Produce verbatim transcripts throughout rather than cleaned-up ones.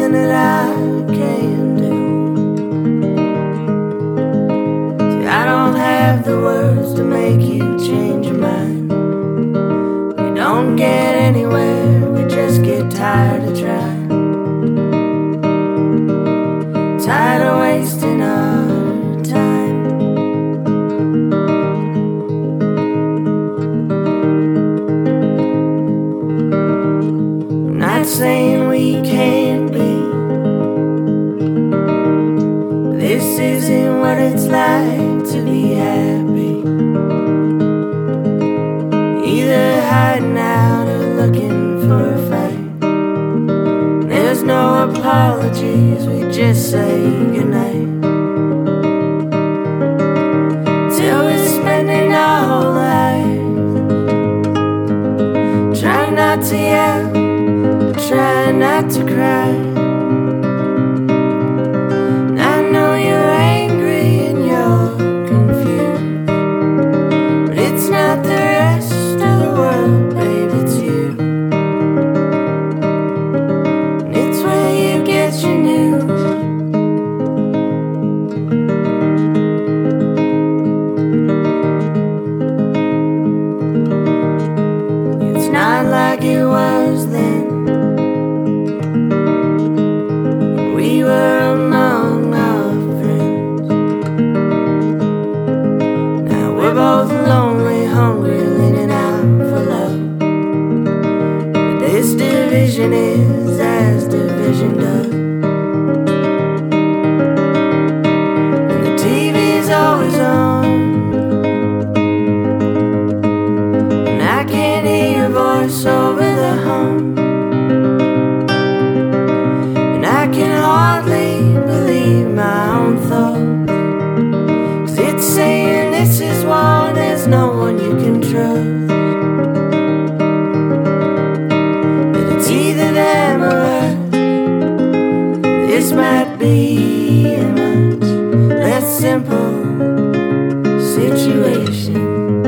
nothing that I can do. See, I don't have the words to make you change your mind. We don't get anywhere, we just get tired of trying. Tired of wasting our time. I'm not saying we can't be. This isn't what it's like to be happy. Either hiding out or looking for a fight. There's no apologies, we just say goodnight. Till we're spending our whole life. Try not to yell, try not to cry. I know you're angry and you're confused, but it's not the rest of the world, babe, it's you. And it's where you get your news. It's not like it was then. We were among our friends. Now we're both lonely, hungry, leaning out for love. But this division is as division does. And the T V's always on, and I can't hear your voice over the hum. And I can hardly believe my own thoughts, 'cause it's saying this is war, there's no one you can trust. But it's either them or us. This might be a much less simple situation.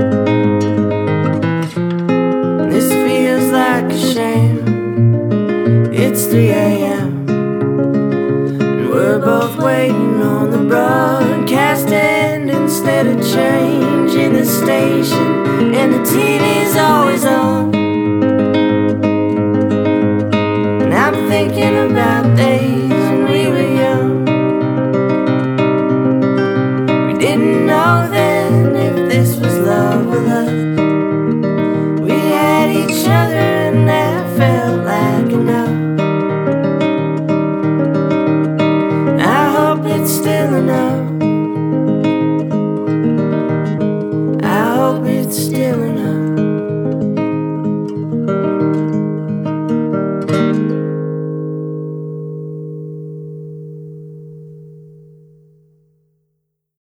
This feels like a shame. It's three a m and we're both waiting on the broadcast end instead of changing the station. And the T V's always on.